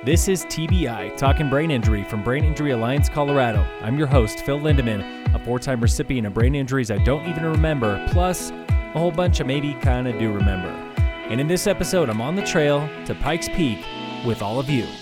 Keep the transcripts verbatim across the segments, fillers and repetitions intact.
This is T B I, Talking Brain Injury from Brain Injury Alliance, Colorado. I'm your host, Phil Lindeman, a four-time recipient of brain injuries I don't even remember, plus a whole bunch I maybe kind of do remember. And in this episode, I'm on the trail to Pikes Peak with all of you.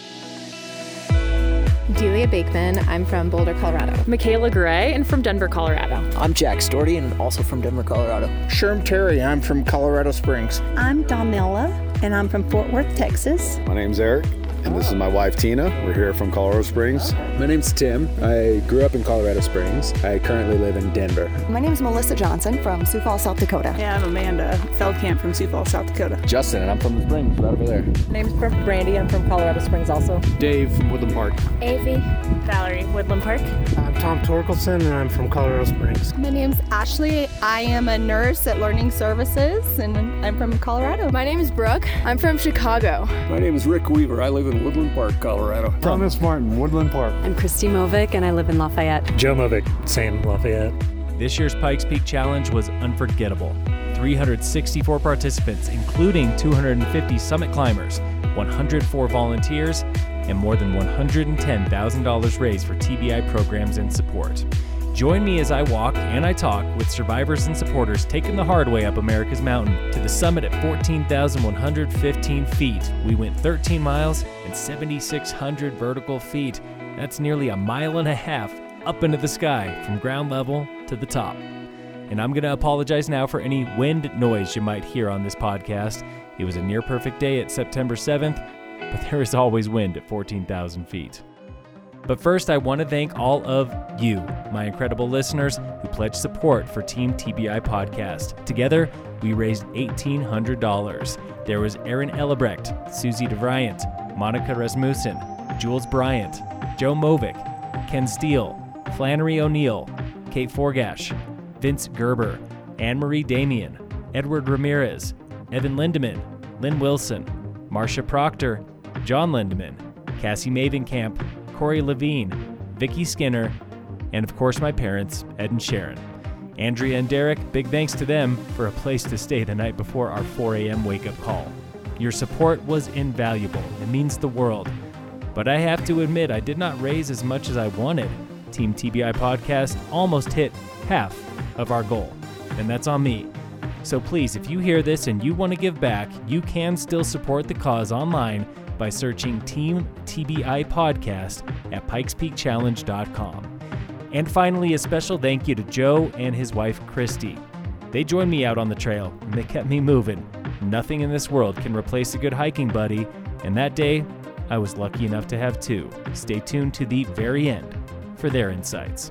Delia Bakeman, I'm from Boulder, Colorado. Michaela Gray, and from Denver, Colorado. I'm Jack Storty, and also from Denver, Colorado. Sherm Terry, I'm from Colorado Springs. I'm Donella, and I'm from Fort Worth, Texas. My name's Eric, and this is my wife, Tina. We're here from Colorado Springs. My name's Tim. I grew up in Colorado Springs. I currently live in Denver. My name's Melissa Johnson from Sioux Falls, South Dakota. Yeah, I'm Amanda Feldkamp from Sioux Falls, South Dakota. Justin, and I'm from the Springs, right over there. My name's Brandy. I'm from Colorado Springs also. Dave from Woodland Park. Avi. Valerie, Woodland Park. I'm Tom Torkelson, and I'm from Colorado Springs. My name's Ashley. I am a nurse at Learning Services, and I'm from Colorado. My name is Brooke. I'm from Chicago. My name is Rick Weaver. I live in Woodland Park, Colorado. Thomas Martin, Woodland Park. I'm Christy Movick, and I live in Lafayette. Joe Movick, same, Lafayette. This year's Pikes Peak Challenge was unforgettable. three hundred sixty-four participants, including two hundred fifty summit climbers, one hundred four volunteers, and more than one hundred ten thousand dollars raised for T B I programs and support. Join me as I walk and I talk with survivors and supporters taking the hard way up America's mountain to the summit at fourteen thousand one hundred fifteen feet. We went thirteen miles and seven thousand six hundred vertical feet. That's nearly a mile and a half up into the sky from ground level to the top. And I'm going to apologize now for any wind noise you might hear on this podcast. It was a near perfect day at September seventh, but there is always wind at fourteen thousand feet. But first, I want to thank all of you, my incredible listeners who pledged support for Team T B I Podcast. Together, we raised eighteen hundred dollars. There was Aaron Ellebrecht, Susie DeVriant, Monica Rasmussen, Jules Bryant, Joe Movick, Ken Steele, Flannery O'Neill, Kate Forgash, Vince Gerber, Anne-Marie Damien, Edward Ramirez, Evan Lindeman, Lynn Wilson, Marcia Proctor, John Lindeman, Cassie Mavenkamp, Corey Levine, Vicky Skinner, and of course my parents, Ed and Sharon. Andrea and Derek, big thanks to them for a place to stay the night before our four a.m. wake-up call. Your support was invaluable. It means the world. But I have to admit, I did not raise as much as I wanted. Team T B I Podcast almost hit half of our goal, and that's on me. So please, if you hear this and you want to give back, you can still support the cause online by searching Team T B I Podcast at pikes peak challenge dot com. And finally, a special thank you to Joe and his wife, Christy. They joined me out on the trail, and they kept me moving. Nothing in this world can replace a good hiking buddy, and that day, I was lucky enough to have two. Stay tuned to the very end for their insights.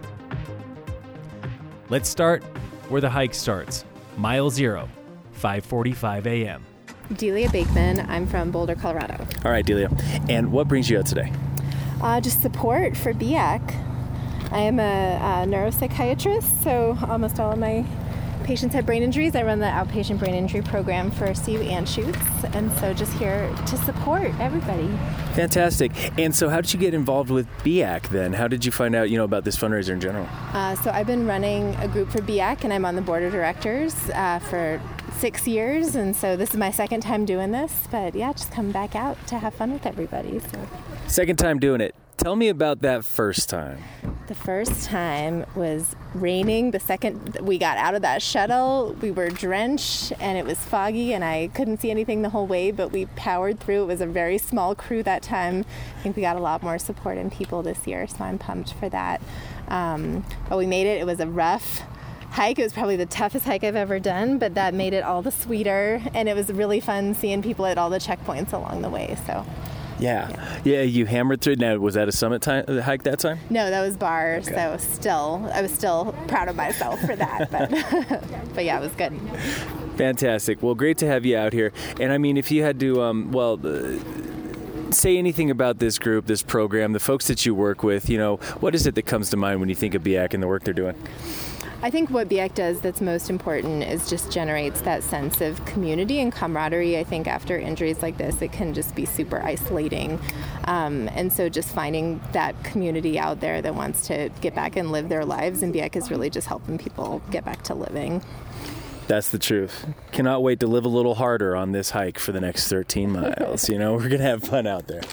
Let's start where the hike starts. Mile zero, five forty-five a.m. Delia Bakeman, I'm from Boulder, Colorado. All right, Delia. And what brings you out today? Uh, just support for B I A C. I am a, a neuropsychiatrist, so almost all of my patients have brain injuries. I run the outpatient brain injury program for C U Anschutz, and so just here to support everybody. Fantastic. And so how did you get involved with B I A C then? How did you find out, you know, about this fundraiser in general? Uh, so I've been running a group for B I A C, and I'm on the board of directors uh, for six years, and so this is my second time doing this, but yeah, just come back out to have fun with everybody. So. Second time doing it. Tell me about that first time. The first time was raining. The second we got out of that shuttle, we were drenched and it was foggy and I couldn't see anything the whole way, but we powered through. It was a very small crew that time. I think we got a lot more support and people this year, so I'm pumped for that. Um, but we made it. It was a rough hike. It was probably the toughest hike I've ever done, but that made it all the sweeter, and it was really fun seeing people at all the checkpoints along the way. So. Yeah. yeah, yeah. You hammered through. Now, was that a summit time, uh, hike that time? No, that was bar. Okay. So still, I was still proud of myself for that. But, but yeah, it was good. Fantastic. Well, great to have you out here. And I mean, if you had to, um, well, uh, say anything about this group, this program, the folks that you work with, you know, what is it that comes to mind when you think of B I A C and the work they're doing? I think what B I A C does that's most important is just generates that sense of community and camaraderie. I think after injuries like this, it can just be super isolating. Um, and so just finding that community out there that wants to get back and live their lives, and B I A C is really just helping people get back to living. That's the truth. Cannot wait to live a little harder on this hike for the next thirteen miles. You know, we're going to have fun out there.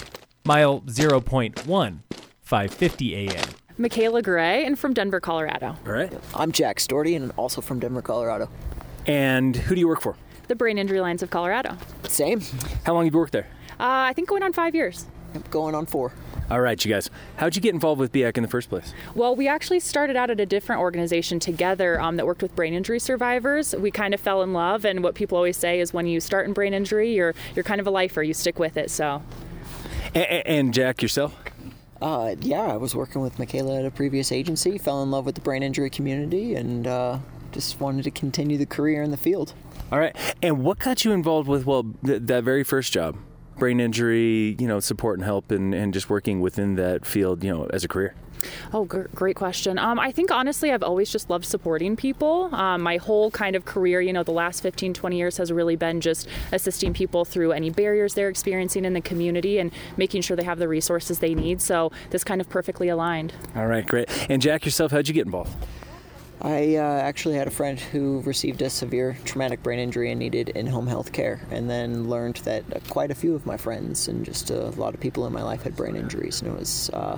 Mile zero point one, five fifty a.m. Michaela Gray, and from Denver, Colorado. All right. I'm Jack Storty, and also from Denver, Colorado. And who do you work for? The Brain Injury Alliance of Colorado. Same. How long have you worked there? Uh, I think going on five years. Going on four. All right, you guys. How'd you get involved with B A C in the first place? Well, we actually started out at a different organization together um, that worked with brain injury survivors. We kind of fell in love, and what people always say is when you start in brain injury, you're you're kind of a lifer. You stick with it. So. And, and Jack, yourself? Uh, yeah, I was working with Michaela at a previous agency, fell in love with the brain injury community, and uh, just wanted to continue the career in the field. All right. And what got you involved with, well, th- that very first job? Brain injury, you know, support and help, and, and just working within that field, you know, as a career? Oh, g- great question. Um, I think, honestly, I've always just loved supporting people. Um, my whole kind of career, you know, the last fifteen, twenty years has really been just assisting people through any barriers they're experiencing in the community and making sure they have the resources they need. So this kind of perfectly aligned. All right, great. And Jack, yourself, how'd you get involved? I uh, actually had a friend who received a severe traumatic brain injury and needed in-home health care, and then learned that uh, quite a few of my friends and just a lot of people in my life had brain injuries, and it was uh,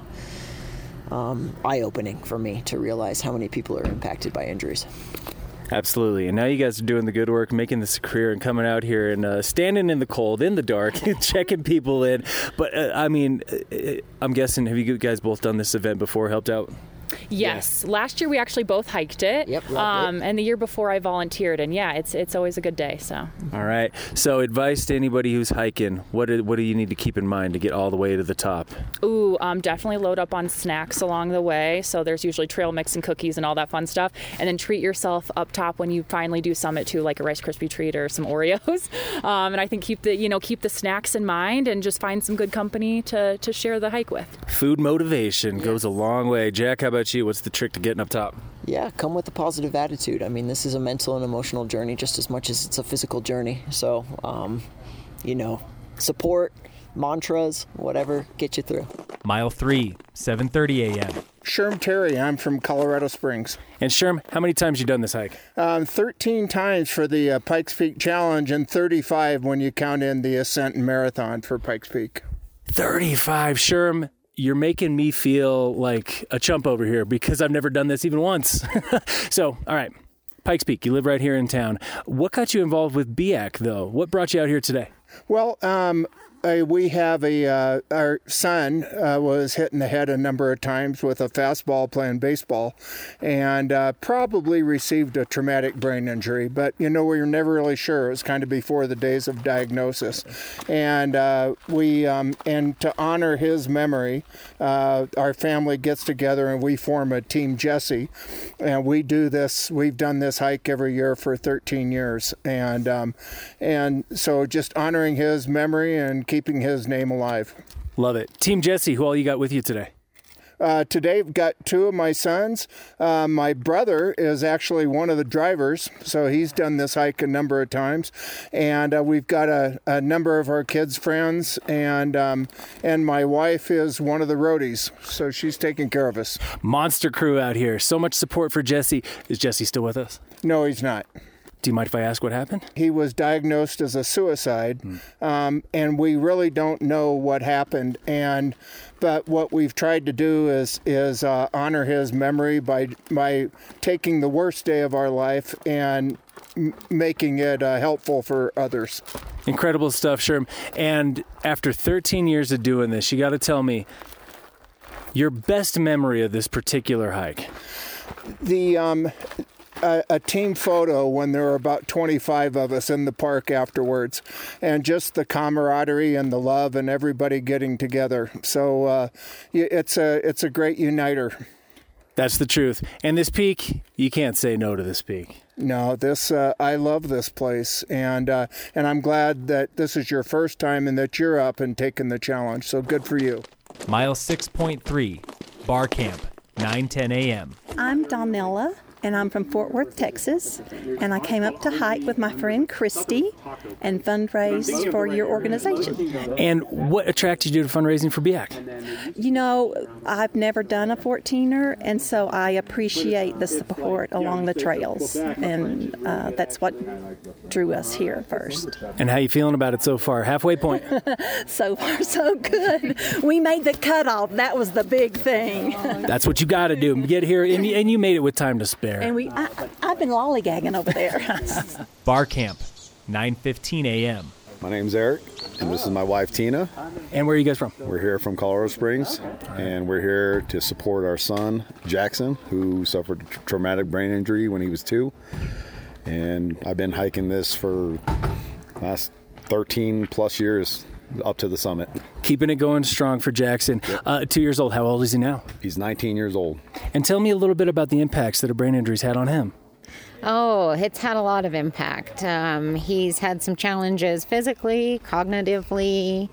um, eye-opening for me to realize how many people are impacted by injuries. Absolutely. And now you guys are doing the good work, making this a career and coming out here and uh, standing in the cold, in the dark, checking people in. But, uh, I mean, uh, I'm guessing, have you guys both done this event before, helped out? Yes. Yeah. Last year we actually both hiked it. Yep. Um, it. And the year before I volunteered. And yeah, it's it's always a good day. So. All right. So advice to anybody who's hiking, what do, what do you need to keep in mind to get all the way to the top? Ooh, um, definitely load up on snacks along the way. So there's usually trail mix and cookies and all that fun stuff. And then treat yourself up top when you finally do summit too, like a Rice Krispie treat or some Oreos. Um, and I think keep the you know keep the snacks in mind and just find some good company to to share the hike with. Food motivation yes. goes a long way. Jack, how about you? What's the trick to getting up top? Yeah, come with a positive attitude. I mean, this is a mental and emotional journey just as much as it's a physical journey. So, um, you know, support, mantras, whatever, get you through. Mile three, seven thirty a.m. Sherm Terry, I'm from Colorado Springs. And Sherm, how many times you done this hike? Um, thirteen times for the uh, Pikes Peak Challenge and thirty-five when you count in the Ascent and Marathon for Pikes Peak. thirty-five, Sherm. You're making me feel like a chump over here because I've never done this even once. So, all right, Pikes Peak, you live right here in town. What got you involved with B A C, though? What brought you out here today? Well, um, uh, we have a, uh, our son uh, was hit in the head a number of times with a fastball playing baseball and uh, probably received a traumatic brain injury. But, you know, we were never really sure. It was kind of before the days of diagnosis. And uh, we, um, and to honor his memory, uh, our family gets together and we form a Team Jesse. And we do this, we've done this hike every year for thirteen years. And, um, and so just honoring his memory and keeping his name alive. Love it. Team Jesse, who all you got with you today? Uh, today, we've got two of my sons. Uh, my brother is actually one of the drivers, so he's done this hike a number of times. And uh, we've got a, a number of our kids' friends, and um, and my wife is one of the roadies, so she's taking care of us. Monster crew out here. So much support for Jesse. Is Jesse still with us? No, he's not. Do you mind if I ask what happened? He was diagnosed as a suicide, hmm. um, and we really don't know what happened. And but what we've tried to do is is uh, honor his memory by by taking the worst day of our life and m- making it uh, helpful for others. Incredible stuff, Sherm. And after thirteen years of doing this, you got to tell me your best memory of this particular hike. The um. A, a team photo when there were about twenty-five of us in the park afterwards, and just the camaraderie and the love and everybody getting together. So uh, it's a it's a great uniter. That's the truth. And this peak, you can't say no to this peak. No, this uh, I love this place, and uh, and I'm glad that this is your first time and that you're up and taking the challenge. So good for you. Mile six point three, Bar Camp, nine ten a.m. I'm Donella. and I'm from Fort Worth, Texas. And I came up to hike with my friend Christy and fundraise for your organization. And what attracted you to fundraising for B A C? You know, I've never done a fourteener, and so I appreciate the support along the trails. And uh, that's what drew us here first. And how you feeling about it so far? Halfway point? So far, so good. We made the cutoff. That was the big thing. That's what you got to do. Get here, and you, and you made it with time to spare. And we, I, I've been lollygagging over there. Bar Camp, nine fifteen a.m. My name's Eric, and this is my wife, Tina. And where are you guys from? We're here from Colorado Springs, and we're here to support our son, Jackson, who suffered a traumatic brain injury when he was two. And I've been hiking this for the last thirteen plus years up to the summit. Keeping it going strong for Jackson. Yep. Uh, two years old. How old is he now? He's nineteen years old. And tell me a little bit about the impacts that a brain injury's had on him. Oh, it's had a lot of impact. Um, he's had some challenges physically, cognitively,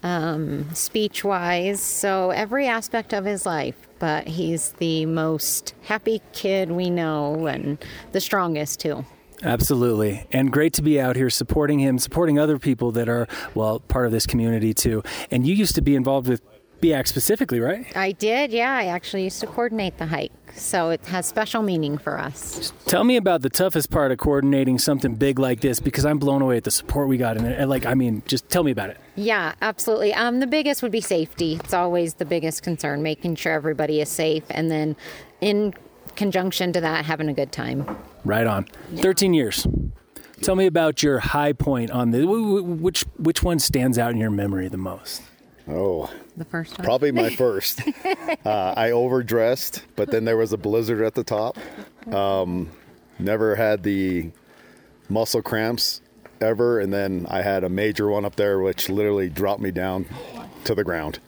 um, speech-wise, so every aspect of his life. But he's the most happy kid we know and the strongest, too. Absolutely. And great to be out here supporting him, supporting other people that are, well, part of this community, too. And you used to be involved with B A C specifically, right? I did, yeah. I actually used to coordinate the hike, so it has special meaning for us. Tell me about the toughest part of coordinating something big like this, because I'm blown away at the support we got in it. Like, I mean, just tell me about it. Yeah, absolutely. Um, the biggest would be safety. It's always the biggest concern, making sure everybody is safe, and then in conjunction to that, having a good time. Right on. Yeah. thirteen years. Tell me about your high point on the, which which one stands out in your memory the most? Oh, the first one? Probably my first. uh, I overdressed, but then there was a blizzard at the top. Um, never had the muscle cramps ever, and then I had a major one up there, which literally dropped me down to the ground.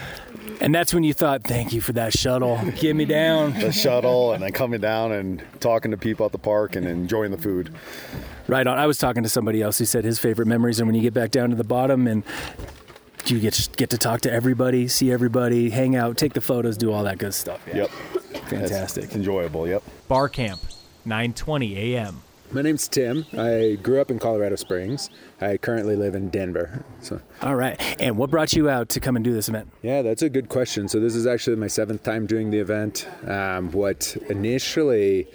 And that's when you thought, thank you for that shuttle. Get me down. The shuttle, and then coming down and talking to people at the park and enjoying the food. Right on. I was talking to somebody else who said his favorite memories are when you get back down to the bottom and you get get to talk to everybody, see everybody, hang out, take the photos, do all that good stuff. Yeah. Yep. Fantastic. It's enjoyable, yep. Bar Camp, nine twenty a.m. My name's Tim. I grew up in Colorado Springs. I currently live in Denver. So. All right. And what brought you out to come and do this event? Yeah, that's a good question. So this is actually my seventh time doing the event. Um, what initially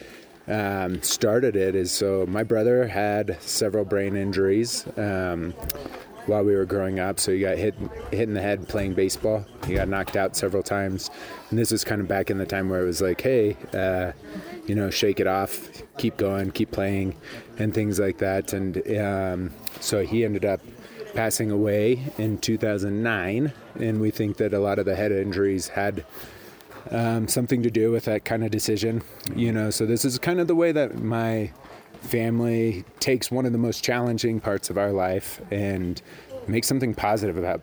um, started it is, so my brother had several brain injuries um, while we were growing up. So he got hit, hit in the head playing baseball. He got knocked out several times. And this was kind of back in the time where it was like, hey, uh, you know, shake it off, keep going, keep playing, and things like that. And um, so he ended up passing away in two thousand nine, and we think that a lot of the head injuries had um, something to do with that kind of decision. You know, so this is kind of the way that my family takes one of the most challenging parts of our life and makes something positive about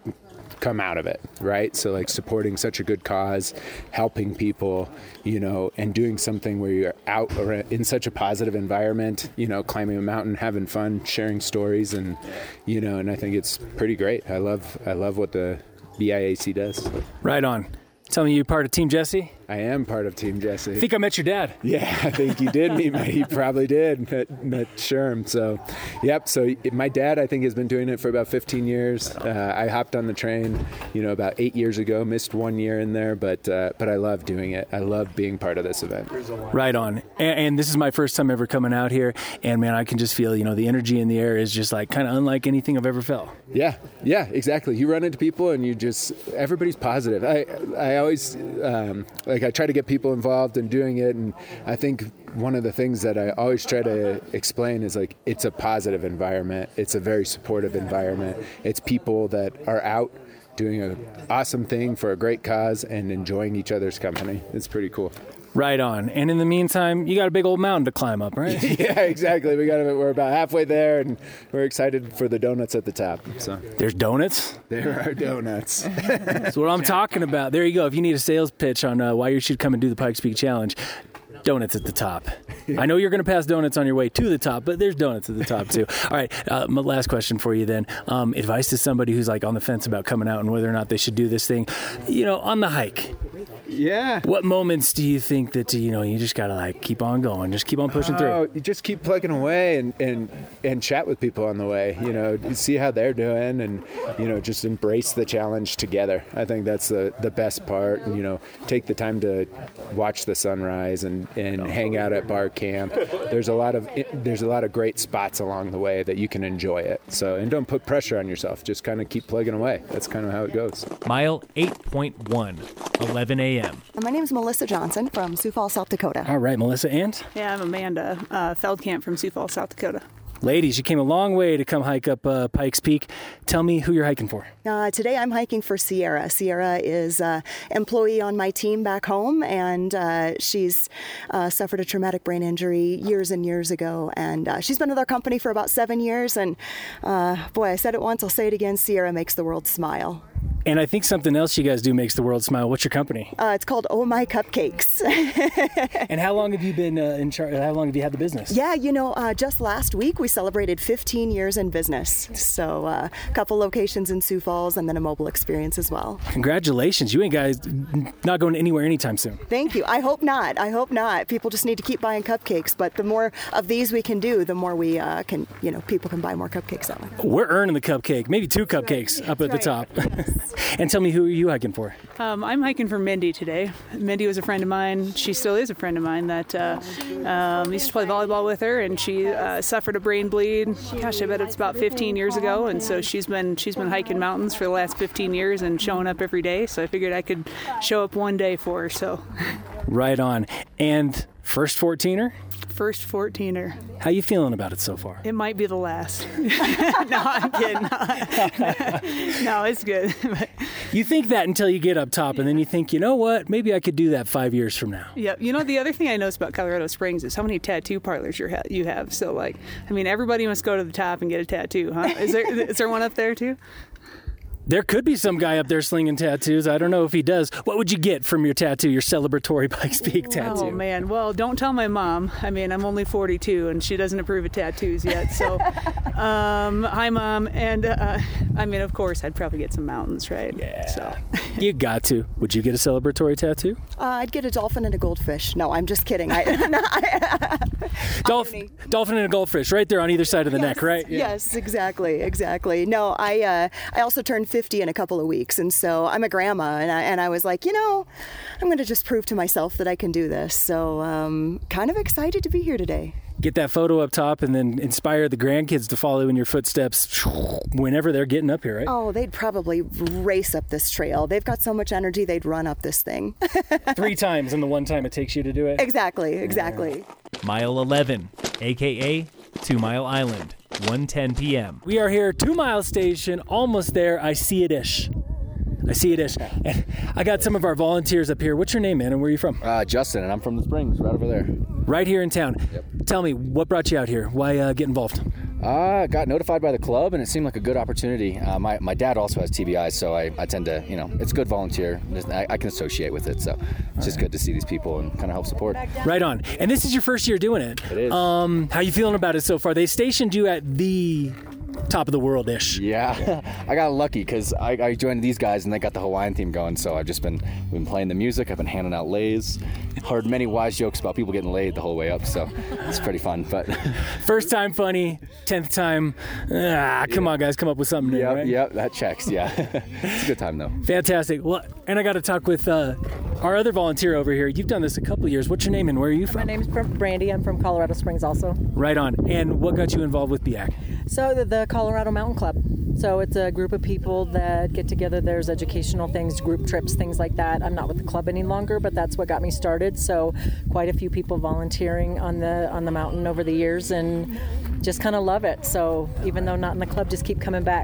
come out of it, right? So like supporting such a good cause, helping people, you know, and doing something where you're out or in such a positive environment, you know, climbing a mountain, having fun, sharing stories, and, you know, and I think it's pretty great. I love, I love what the B I A C does. Right on. Tell me, you part of Team Jesse? I am part of Team Jesse. I think I met your dad. Yeah, I think you did meet me. You probably did, met, met Sherm. So, yep. So my dad, I think, has been doing it for about fifteen years. Uh, I hopped on the train, you know, about eight years ago. Missed one year in there, but uh, but I love doing it. I love being part of this event. Right on. And, and this is my first time ever coming out here, and man, I can just feel, you know, the energy in the air is just like kind of unlike anything I've ever felt. Yeah, yeah, exactly. You run into people, and you just everybody's positive. I I always um, like I try to get people involved in doing it, and I think one of the things that I always try to explain is like it's a positive environment. It's a very supportive environment. It's people that are out doing an awesome thing for a great cause and enjoying each other's company. It's pretty cool. Right on. And in the meantime, you got a big old mountain to climb up, right? Yeah, exactly. We got we're about halfway there, and we're excited for the donuts at the top. So there's donuts? There are donuts. That's what I'm talking about. There you go. If you need a sales pitch on uh, why you should come and do the Pikes Peak Challenge, donuts at the top. I know you're going to pass donuts on your way to the top, but there's donuts at the top too. All right, uh, my last question for you then. Um, advice to somebody who's like on the fence about coming out and whether or not they should do this thing. You know, on the hike, Yeah. What moments do you think that, you know, you just got to like keep on going, just keep on pushing Oh, through? you just keep plugging away and, and, and chat with people on the way, you know, see how they're doing and, you know, just embrace the challenge together. I think that's the, the best part. And, you know, take the time to watch the sunrise and, and hang out at bar camp. There's a lot of there's a lot of great spots along the way that you can enjoy it. So, and don't put pressure on yourself. Just kind of keep plugging away. That's kind of how it goes. Mile eight point one, eleven a.m. My name is Melissa Johnson from Sioux Falls, South Dakota. All right, Melissa, and? Yeah, I'm Amanda uh, Feldkamp from Sioux Falls, South Dakota. Ladies, you came a long way to come hike up uh, Pikes Peak. Tell me who you're hiking for. Uh, today I'm hiking for Sierra. Sierra is an employee on my team back home, and uh, she's uh, suffered a traumatic brain injury years and years ago. And uh, she's been with our company for about seven years. And uh, boy, I said it once, I'll say it again, Sierra makes the world smile. And I think something else you guys do makes the world smile. What's your company? Uh, it's called Oh My Cupcakes. And how long have you been uh, in charge? How long have you had the business? Yeah, you know, uh, just last week we celebrated fifteen years in business. So uh, a couple locations in Sioux Falls and then a mobile experience as well. Congratulations. You ain't guys not going anywhere anytime soon. Thank you. I hope not. I hope not. People just need to keep buying cupcakes. But the more of these we can do, the more we uh, can, you know, people can buy more cupcakes that way. We're earning the cupcake. Maybe two cupcakes right. up at That's the right. top. Yes. And tell me, who are you hiking for? Um, I'm hiking for Mindy today. Mindy was a friend of mine. She still is a friend of mine that uh, um, used to play volleyball with her, and she uh, suffered a brain bleed. Gosh, I bet it's about fifteen years ago, and so she's been she's been hiking mountains for the last fifteen years and showing up every day. So I figured I could show up one day for her. So Right on. And first fourteener? First fourteener. How you feeling about it so far? It might be the last. No, I'm kidding. No, it's good. You think that until you get up top, and then you think, you know what? Maybe I could do that five years from now. Yeah, you know, the other thing I noticed about Colorado Springs is how many tattoo parlors you ha- you have. So, like, I mean, everybody must go to the top and get a tattoo, huh? Is there is there one up there too? There could be some guy up there slinging tattoos. I don't know if he does. What would you get from your tattoo, your celebratory Pikes Peak tattoo? Oh, man. Well, don't tell my mom. I mean, I'm only forty-two, and she doesn't approve of tattoos yet. So, um, hi, Mom. And, uh, I mean, of course, I'd probably get some mountains, right? Yeah. So. You got to. Would you get a celebratory tattoo? Uh, I'd get a dolphin and a goldfish. No, I'm just kidding. I, no, I, Dolphin, dolphin and a goldfish right there on either side of the yes, neck, right? Yeah. Yes, exactly, exactly. No, I uh, I also turned fifty in a couple of weeks, and so I'm a grandma, and I, and I was like, you know, I'm going to just prove to myself that I can do this. So um, kind of excited to be here today. Get that photo up top and then inspire the grandkids to follow in your footsteps whenever they're getting up here, right? Oh, they'd probably race up this trail. They've got so much energy, they'd run up this thing. Three times in the one time it takes you to do it? Exactly, exactly. Mile eleven, a k a. Two Mile Island, one ten p.m. We are here at Two Mile Station, almost there. I see it-ish. I see it-ish. And I got some of our volunteers up here. What's your name, man, and where are you from? Uh, Justin, and I'm from the Springs, right over there. Right here in town. Yep. Tell me, what brought you out here? Why uh, get involved? I uh, got notified by the club, and it seemed like a good opportunity. Uh, my, my dad also has T B I, so I, I tend to, you know, it's good volunteer. I, I can associate with it, so it's just good to see these people and kind of help support. Right on. And this is your first year doing it. It is. Um, how you feeling about it so far? They stationed you at the top of the world-ish. Yeah, I got lucky because I, I joined these guys and they got the Hawaiian theme going, so I've just been been playing the music. I've been handing out lays. Heard many wise jokes about people getting laid the whole way up, so it's pretty fun. But first time funny, tenth time, ah, come on guys, come up with something new, yep, right? Yep, that checks, yeah. It's a good time though. Fantastic. Well, and I got to talk with uh, our other volunteer over here. You've done this a couple of years. What's your name and where are you from? My name's Brandy. I'm from Colorado Springs also. Right on. And what got you involved with B A C? So the, the Colorado Mountain Club. So it's a group of people that get together. There's educational things, group trips, things like that. I'm not with the club any longer, but that's what got me started. So quite a few people volunteering on the on the mountain over the years, and just kind of love it. So even though not in the club, just keep coming back.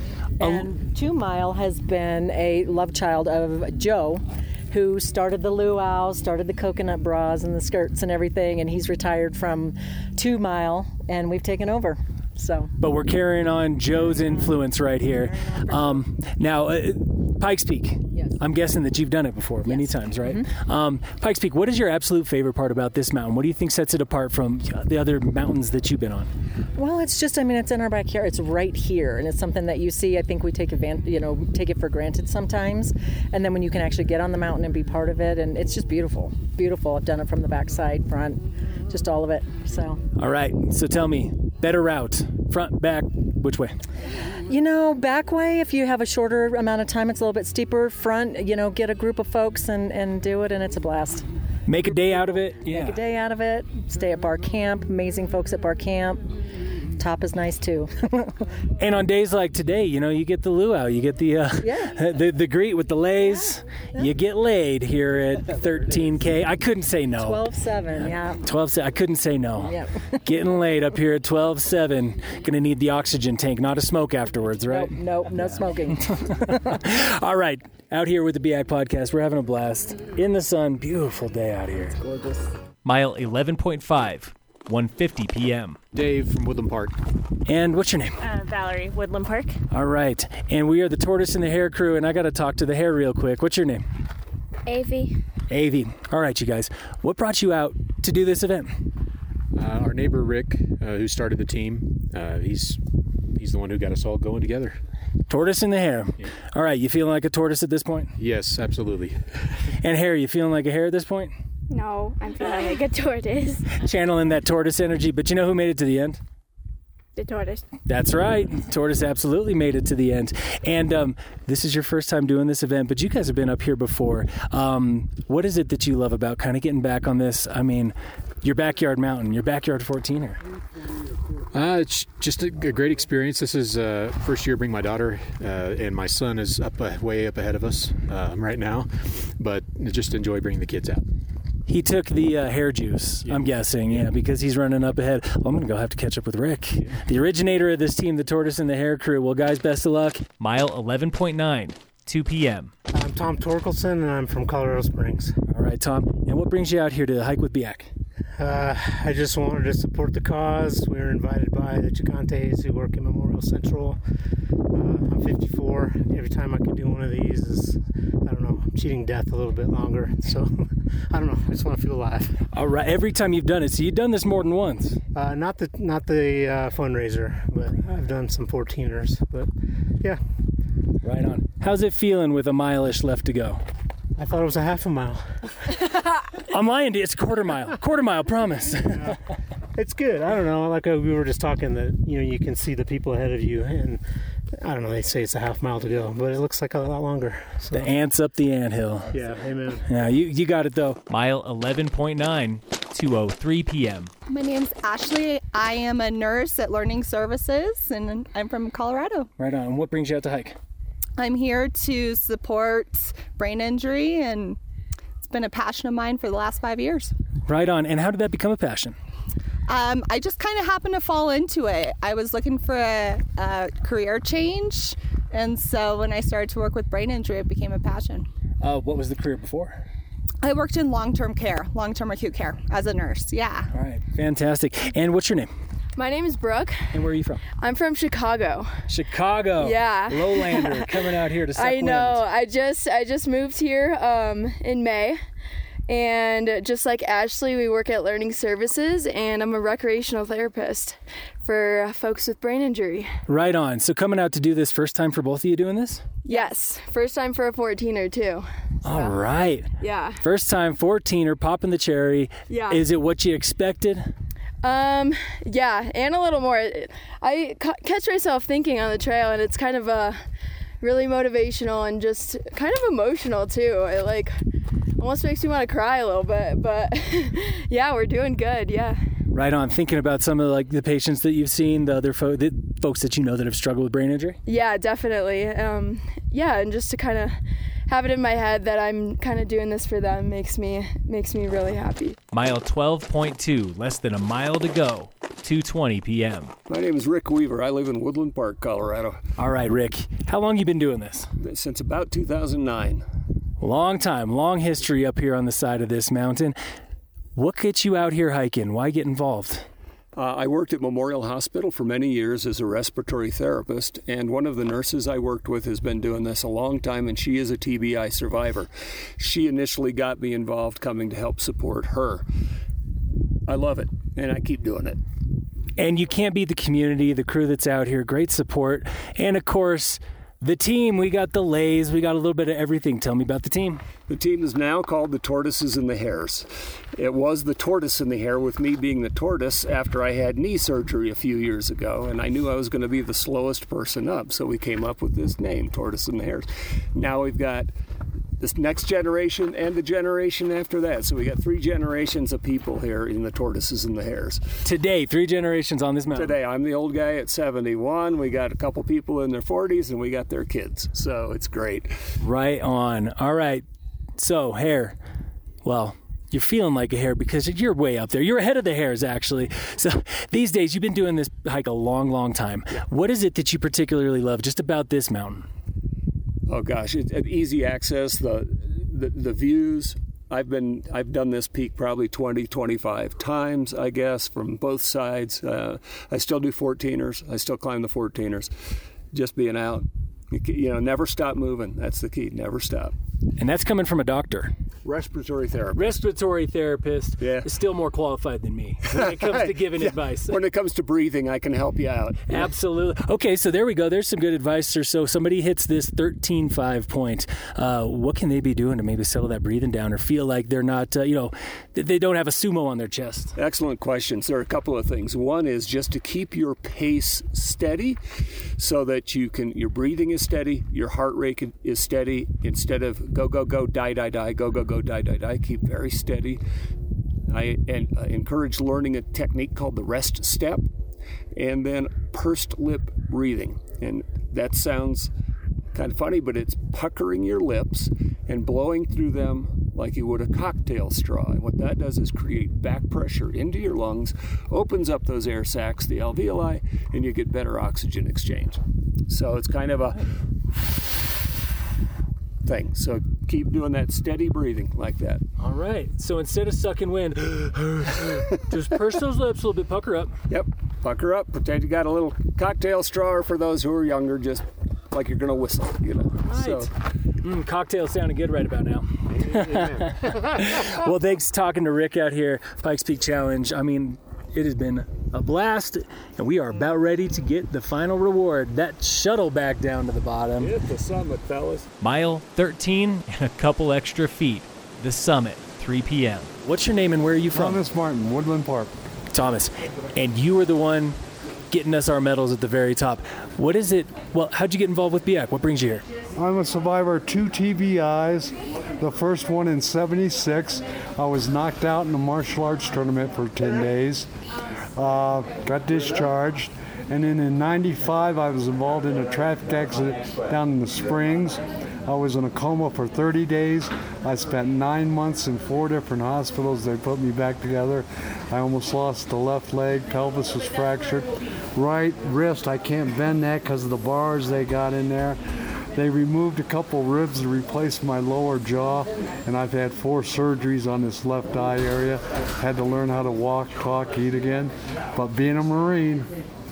And Two Mile has been a love child of Joe, who started the luau, started the coconut bras and the skirts and everything, and he's retired from Two Mile, and we've taken over. So, but we're carrying on Joe's influence right here. Um, now, uh, Pikes Peak. Yeah. Yes. I'm guessing that you've done it before many times, right? Mm-hmm. Um, Pikes Peak, what is your absolute favorite part about this mountain? What do you think sets it apart from the other mountains that you've been on? Well, it's just, I mean, it's in our backyard. It's right here, and it's something that you see. I think we take advantage, you know, take it for granted sometimes, and then when you can actually get on the mountain and be part of it, and it's just beautiful, beautiful. I've done it from the backside, front, just all of it. So. All right. So tell me, better route, front, back, which way? You know, back way, if you have a shorter amount of time, it's a little bit steeper. Front, you know, get a group of folks and, and do it, and it's a blast. Make a day out of it. Yeah. Make a day out of it. Stay at bar camp. Amazing folks at bar camp. Top is nice too. And on days like today, you know, you get the luau, you get the uh, yeah. the the greet with the lays. Yeah. Yeah. You get laid here at thirteen K. I couldn't say no. twelve seven, yeah. twelve seven. I couldn't say no. Yep. Getting laid up here at twelve seven. Gonna need the oxygen tank, not a smoke afterwards, right? Nope, nope, no smoking. All right, out here with the B I Podcast, we're having a blast in the sun. Beautiful day out here. It's gorgeous. Mile eleven point five. one fifty p.m. Dave from Woodland Park. And what's your name? Uh, Valerie, Woodland Park. All right. And we are the Tortoise and the Hare crew, and I got to talk to the hare real quick. What's your name? Avi. Avi. All right, you guys. What brought you out to do this event? Uh, our neighbor Rick, uh, who started the team, uh, he's he's the one who got us all going together. Tortoise and the hare. Yeah. All right. You feeling like a tortoise at this point? Yes, absolutely. And hare, you feeling like a hare at this point? No, I'm feeling like a tortoise. Channeling that tortoise energy, but you know who made it to the end? The tortoise. That's right. Tortoise absolutely made it to the end. And um, this is your first time doing this event, but you guys have been up here before. Um, what is it that you love about kind of getting back on this? I mean, your backyard mountain, your backyard fourteener. Uh, it's just a, a great experience. This is uh, first year bring my daughter, uh, and my son is up uh, way up ahead of us uh, right now, but just enjoy bringing the kids out. He took the uh, hair juice, yeah. I'm guessing, yeah, because he's running up ahead. Well, I'm going to go have to catch up with Rick, yeah. The originator of this team, the Tortoise and the Hare crew. Well, guys, best of luck. Mile eleven point nine, two p.m. I'm Tom Torkelson, and I'm from Colorado Springs. All right, Tom. And what brings you out here to hike with B I A C? Uh, I just wanted to support the cause. We were invited by the Chicantes, who work in Memorial Central. Uh, I'm fifty-four. Every time I can do one of these is, I don't know, cheating death a little bit longer. So, I don't know. I just want to feel alive. All right. Every time you've done it, so you've done this more than once. Uh, not the not the uh, fundraiser, but I've done some fourteeners. But yeah. Right on. How's it feeling with a mile-ish left to go? I thought it was a half a mile. I'm lying to you. It's a quarter mile. Quarter mile, promise. Yeah. It's good. I don't know. Like uh, we were just talking that, you know, you can see the people ahead of you, and I don't know, they say it's a half mile to go, but it looks like a lot longer. So. The ants up the anthill. Yeah, amen. Yeah, you, you got it, though. Mile eleven point nine, two oh three p.m. My name's Ashley. I am a nurse at Learning Services, and I'm from Colorado. Right on. And what brings you out to hike? I'm here to support brain injury, and it's been a passion of mine for the last five years. Right on. And how did that become a passion? Um, I just kind of happened to fall into it. I was looking for a, a career change, and so when I started to work with brain injury, it became a passion. Uh, what was the career before? I worked in long-term care, long-term acute care as a nurse, yeah. All right, fantastic. And what's your name? My name is Brooke. And where are you from? I'm from Chicago. Chicago. Yeah. Lowlander coming out here to suck I know. wind. I just I just moved here um, in May. And just like Ashley, we work at Learning Services, and I'm a recreational therapist for folks with brain injury. Right on. So coming out to do this, first time for both of you doing this? Yes. First time for a fourteener too. So. All right. Yeah. First time fourteener, popping the cherry. Yeah. Is it what you expected? Um, yeah, and a little more. I ca- catch myself thinking on the trail, and it's kind of uh, really motivational and just kind of emotional too. It like almost makes me want to cry a little bit, but yeah, we're doing good. Yeah. Right on. Thinking about some of the, like the patients that you've seen, the other fo- the folks that you know that have struggled with brain injury. Yeah, definitely. Um, yeah, and just to kind of have it in my head that I'm kind of doing this for them makes me makes me really happy. Mile twelve point two, less than a mile to go, two twenty p.m. My name is Rick Weaver. I live in Woodland Park, Colorado. All right, Rick. How long you been doing this? Since about two thousand nine. Long time, long history up here on the side of this mountain. What gets you out here hiking? Why get involved? Uh, I worked at Memorial Hospital for many years as a respiratory therapist, and one of the nurses I worked with has been doing this a long time, and she is a T B I survivor. She initially got me involved coming to help support her. I love it, and I keep doing it. And you can't beat the community, the crew that's out here, great support, and of course, the team. We got the Lays, we got a little bit of everything. Tell me about the team. The team is now called the Tortoises and the Hares. It was the Tortoise and the Hare, with me being the tortoise after I had knee surgery a few years ago, and I knew I was going to be the slowest person up, so we came up with this name, Tortoise and the Hares. Now we've got this next generation and the generation after that, so we got three generations of people here in the Tortoises and the Hares. Today, three generations on this mountain. Today, I'm the old guy at seventy-one. We got a couple people in their forties, and we got their kids, so it's great. Right on. All right. So, Hare, well, you're feeling like a hare because you're way up there. You're ahead of the hares, actually. So these days, you've been doing this hike a long, long time. Yeah. What is it that you particularly love just about this mountain? Oh gosh, it's easy access, the, the the views. I've been I've done this peak probably twenty, twenty-five times, I guess, from both sides. Uh, I still do fourteeners. I still climb the fourteeners. Just being out, you, you know, never stop moving. That's the key. Never stop. And that's coming from a doctor. Respiratory therapist. Respiratory therapist yeah. is still more qualified than me when it comes to giving yeah. advice. When it comes to breathing, I can help you out. Absolutely. Okay, so there we go. There's some good advice. Or so somebody hits this thirteen five point. Uh, what can they be doing to maybe settle that breathing down or feel like they're not, uh, you know, they don't have a sumo on their chest? Excellent questions. There are a couple of things. One is just to keep your pace steady so that you can, your breathing is steady, your heart rate is steady. Instead of go, go, go, die, die, die, go, go, go, die, die, die, keep very steady. I and, uh, encourage learning a technique called the rest step, and then pursed lip breathing. And that sounds kind of funny, but it's puckering your lips and blowing through them like you would a cocktail straw. And what that does is create back pressure into your lungs, opens up those air sacs, the alveoli, and you get better oxygen exchange. So it's kind of a thing. So keep doing that steady breathing like that. All right. So instead of sucking wind, just purse those lips a little bit, pucker up. Yep. Pucker up. Pretend you got a little cocktail straw, or for those who are younger, just like you're going to whistle, you know. Right. So. Mm, cocktail sounding good right about now. Well, thanks talking to Rick out here, Pikes Peak Challenge. I mean, it has been a blast, and we are about ready to get the final reward, that shuttle back down to the bottom. Hit the summit, fellas. Mile thirteen and a couple extra feet. The summit, three p.m. What's your name and where are you from? Thomas Martin, Woodland Park. Thomas, and you were the one getting us our medals at the very top. What is it? Well, how'd you get involved with B I A C? What brings you here? I'm a survivor of two T B Is. The first one in seventy-six. I was knocked out in a martial arts tournament for ten days. Uh, got discharged. And then in ninety-five, I was involved in a traffic accident down in the Springs. I was in a coma for thirty days. I spent nine months in four different hospitals. They put me back together. I almost lost the left leg. Pelvis was fractured. Right wrist, I can't bend that because of the bars they got in there. They removed a couple ribs to replace my lower jaw, and I've had four surgeries on this left eye area. Had to learn how to walk, talk, eat again. But being a Marine,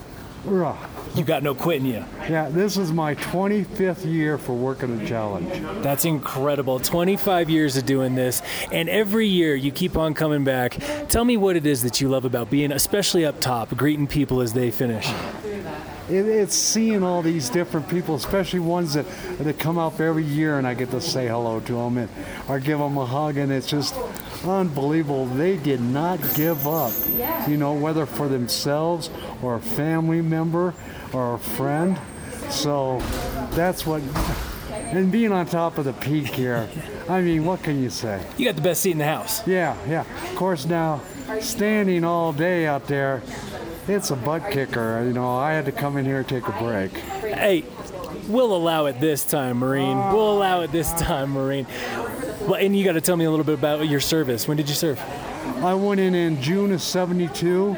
rah. You got no quit in you. Yeah, this is my twenty-fifth year for working a challenge. That's incredible. twenty-five years of doing this, and every year you keep on coming back. Tell me what it is that you love about being, especially up top, greeting people as they finish. It, it's seeing all these different people, especially ones that, that come up every year, and I get to say hello to them and or give them a hug, and it's just unbelievable. They did not give up, you know, whether for themselves or a family member or a friend. So that's what, and being on top of the peak here, I mean, what can you say? You got the best seat in the house. Yeah, yeah. Of course, now, standing all day out there, it's a butt kicker. You know, I had to come in here and take a break. Hey, we'll allow it this time, Marine. We'll allow it this time, Marine. Well, and you got to tell me a little bit about your service. When did you serve? I went in in June of seventy-two.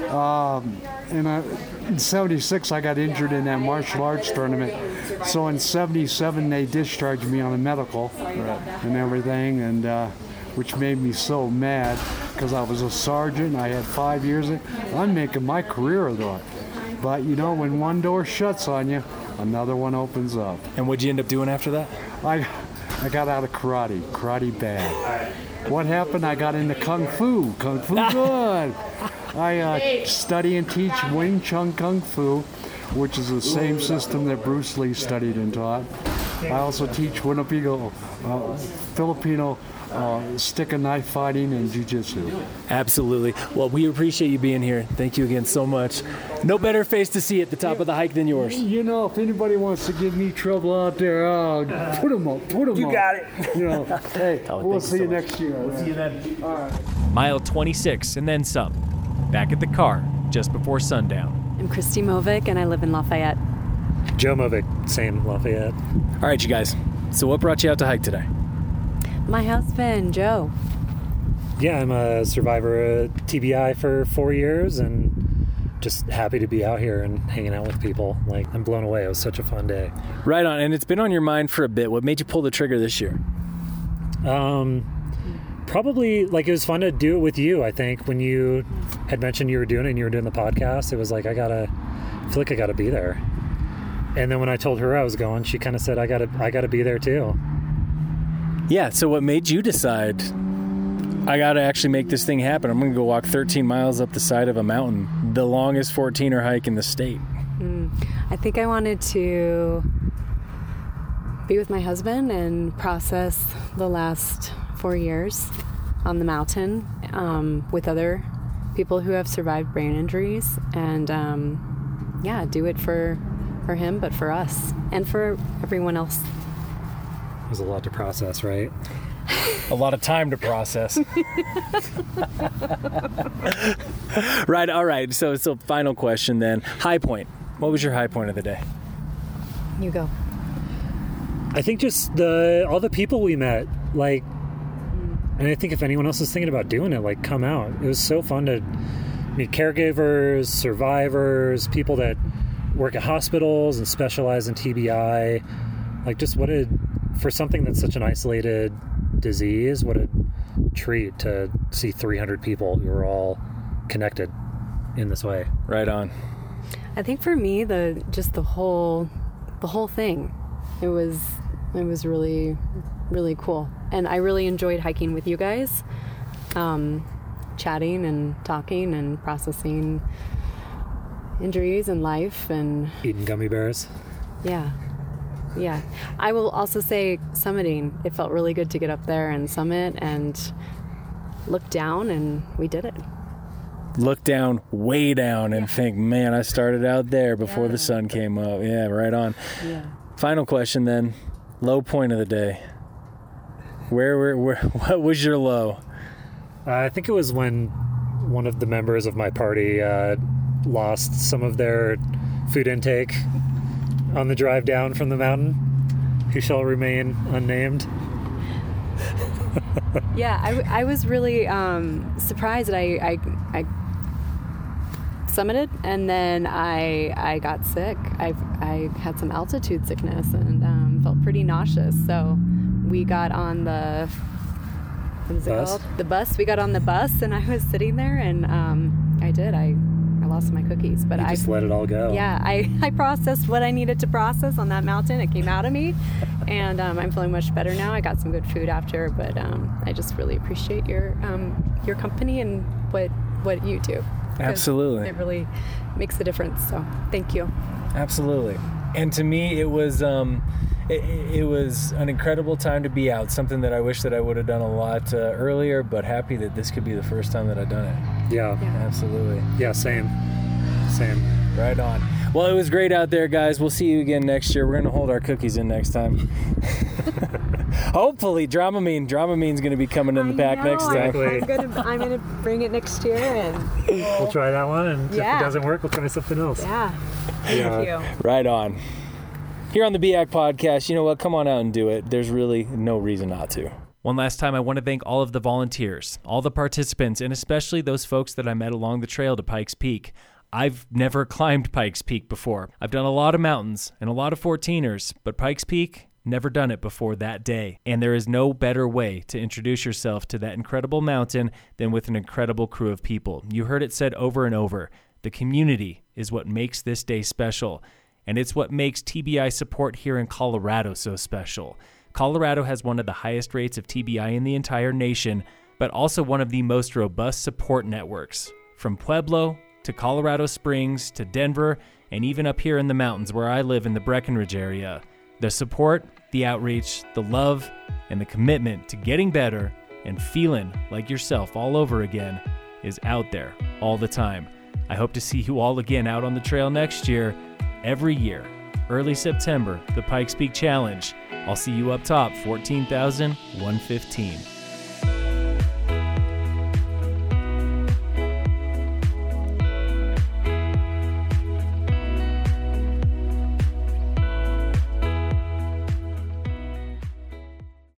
Um, and I, in seventy-six, I got injured in that martial arts tournament. So in seventy-seven, they discharged me on a medical right. and everything. And uh, which made me so mad because I was a sergeant. I had five years. I'm making my career though. But you know, when one door shuts on you, another one opens up. And what'd you end up doing after that? I, I got out of karate. Karate bad. What happened? I got into kung fu. Kung fu good. I uh, study and teach Wing Chun Kung Fu, which is the same system that Bruce Lee studied and taught. I also teach Winnebago, uh, Filipino uh, stick and knife fighting and jiu-jitsu. Absolutely. Well, we appreciate you being here. Thank you again so much. No better face to see at the top of the hike than yours. You know, if anybody wants to give me trouble out there, I'll put them up, put them You up. got it. You know, hey, Oh, we'll thank you see so you much. next year. We'll see you then. All right. Mile twenty-six and then some. Back at the car just before sundown. I'm Christy Movic, and I live in Lafayette. Joe Movic, same Lafayette. All right, you guys. So what brought you out to hike today? My husband, Joe. Yeah, I'm a survivor of T B I for four years and just happy to be out here and hanging out with people. Like, I'm blown away. It was such a fun day. Right on. And it's been on your mind for a bit. What made you pull the trigger this year? Um, probably, like, it was fun to do it with you, I think. When you had mentioned you were doing it and you were doing the podcast, it was like, I gotta, I feel like I gotta be there. And then when I told her I was going, she kind of said, I gotta, I gotta be there too. Yeah, so what made you decide, I got to actually make this thing happen? I'm going to go walk thirteen miles up the side of a mountain, the longest fourteener hike in the state. Mm, I think I wanted to be with my husband and process the last four years on the mountain um, with other people who have survived brain injuries, and um, yeah, do it for for him, but for us and for everyone else. There's a lot to process, right? A lot of time to process. Right, all right. So, so final question then. High point. What was your high point of the day? You go. I think just the all the people we met, like, and I think if anyone else is thinking about doing it, like, come out. It was so fun to meet caregivers, survivors, people that work at hospitals and specialize in T B I. Like, just what a, for something that's such an isolated disease, what a treat to see three hundred people who are all connected in this way. Right on. I think for me, the just the whole the whole thing, it was it was really really cool, and I really enjoyed hiking with you guys, um, chatting and talking and processing injuries and life and Eating gummy bears. yeah. Yeah. I will also say summiting. It felt really good to get up there and summit and look down, and we did it. Look down, way down, and think, man, I started out there before yeah. the sun came up. Yeah, right on. Yeah. Final question then. Low point of the day. Where, where, where what was your low? Uh, I think it was when one of the members of my party uh, lost some of their food intake on the drive down from the mountain, who shall remain unnamed. Yeah, I, I was really um, surprised that I, I, I summited, and then I I got sick. I I had some altitude sickness and um, felt pretty nauseous. So we got on the what is it bus? called? The bus. We got on the bus, and I was sitting there, and um, I did. I. I lost my cookies, but you I just let it all go. Yeah, I, I processed what I needed to process on that mountain. It came out of me, and um, I'm feeling much better now. I got some good food after, but um, I just really appreciate your um, your company and what what you do. Absolutely, it really makes a difference. So thank you. Absolutely, and to me, it was um, it, it was an incredible time to be out. Something that I wish that I would have done a lot uh, earlier, but happy that this could be the first time that I've done it. Yeah. yeah. Absolutely. Yeah, same. Same. Right on. Well, it was great out there, guys. We'll see you again next year. We're going to hold our cookies in next time. Hopefully, Dramamine. Dramamine's going to be coming in the pack next time. I'm gonna, I'm gonna bring it next year, and we'll try that one. And yeah. if it doesn't work, we'll try something else. Yeah. Thank yeah. you. Right on. Here on the B A C podcast, you know what? Come on out and do it. There's really no reason not to. One last time, I want to thank all of the volunteers, all the participants, and especially those folks that I met along the trail to Pikes Peak. I've never climbed Pikes Peak before. I've done a lot of mountains and a lot of fourteeners, but Pikes Peak, never done it before that day. And there is no better way to introduce yourself to that incredible mountain than with an incredible crew of people. You heard it said over and over. The community is what makes this day special. And it's what makes T B I support here in Colorado so special. Colorado has one of the highest rates of T B I in the entire nation, but also one of the most robust support networks. From Pueblo to Colorado Springs to Denver, and even up here in the mountains where I live in the Breckenridge area. The support, the outreach, the love, and the commitment to getting better and feeling like yourself all over again is out there all the time. I hope to see you all again out on the trail next year. Every year, early September, the Pikes Peak Challenge. I'll see you up top, fourteen thousand one hundred fifteen.